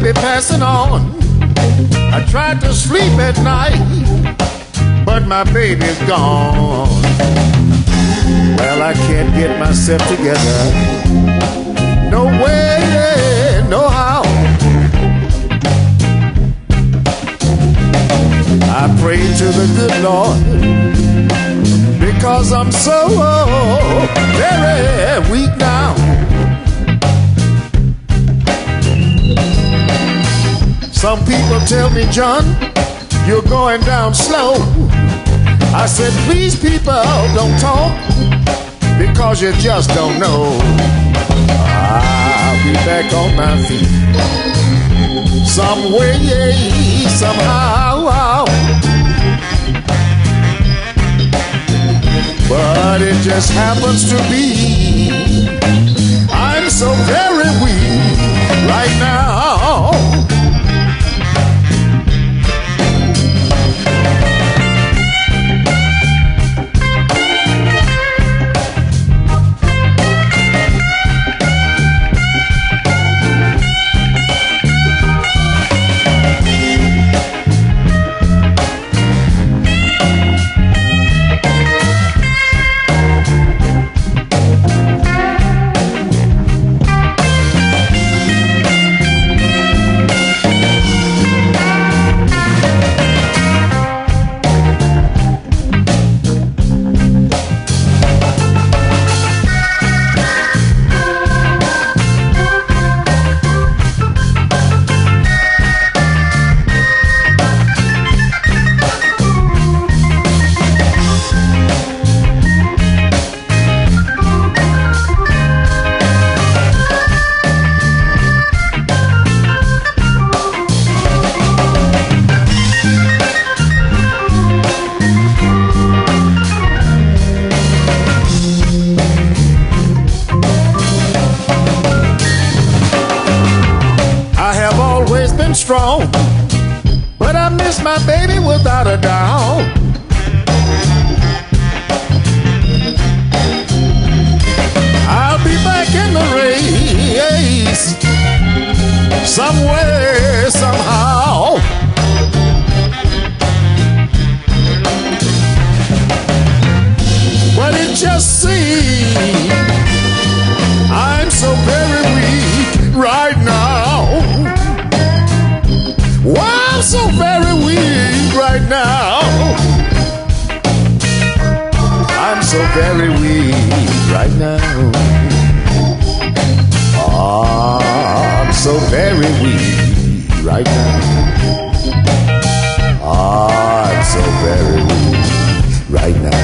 slowly passing on. I tried to sleep at night, but my baby's gone. Well, I can't get myself together. No way, no how. I pray to the good Lord, because I'm so very weak now. Some people tell me, John, you're going down slow. I said, please people, don't talk, because you just don't know. I'll be back on my feet some way, somehow. But it just happens to be I'm so very weak right now. Strong, but I miss my baby without a doubt. I'll be back in the race somewhere, somehow. But it just seems I'm so very weak right now. Well, I'm so very weak right now. I'm so very weak right now. Oh, I'm so very weak right now. Oh, I'm so very weak right now.